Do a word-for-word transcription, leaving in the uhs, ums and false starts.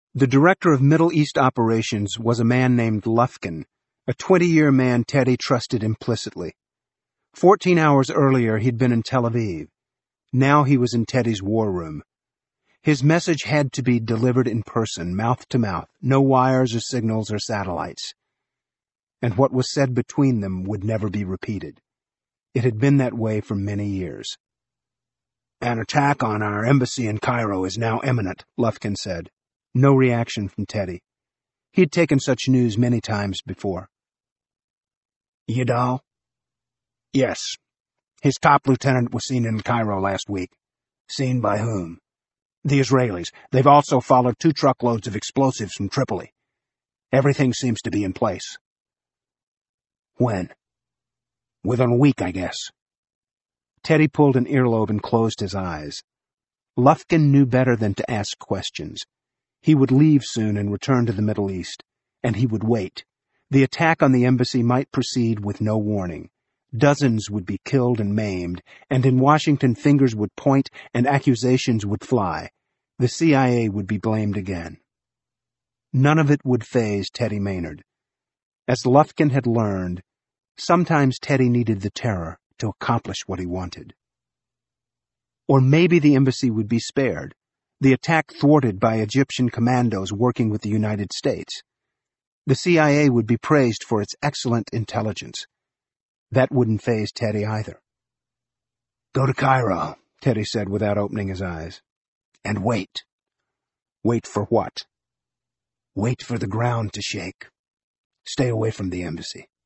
The director of Middle East operations was a man named Lufkin, a twenty-year man Teddy trusted implicitly. Fourteen hours earlier he'd been in Tel Aviv. Now he was in Teddy's war room. His message had to be delivered in person, mouth to mouth, no wires or signals or satellites. And what was said between them would never be repeated. It had been that way for many years. "An attack on our embassy in Cairo is now imminent," Lufkin said. No reaction from Teddy. He'd taken such news many times before. "Yidal?" "Yes. His top lieutenant was seen in Cairo last week." "Seen by whom?" "The Israelis. They've also followed two truckloads of explosives from Tripoli. Everything seems to be in place." "When?" "Within a week, I guess." Teddy pulled an earlobe and closed his eyes. Lufkin knew better than to ask questions. He would leave soon and return to the Middle East, and he would wait. The attack on the embassy might proceed with no warning. Dozens would be killed and maimed, and in Washington fingers would point and accusations would fly. The C I A would be blamed again. None of it would faze Teddy Maynard. As Lufkin had learned, sometimes Teddy needed the terror to accomplish what he wanted. Or maybe the embassy would be spared, the attack thwarted by Egyptian commandos working with the United States. The C I A would be praised for its excellent intelligence. That wouldn't faze Teddy either. "Go to Cairo," Teddy said without opening his eyes. "And wait." "Wait for what?" "Wait for the ground to shake. Stay away from the embassy."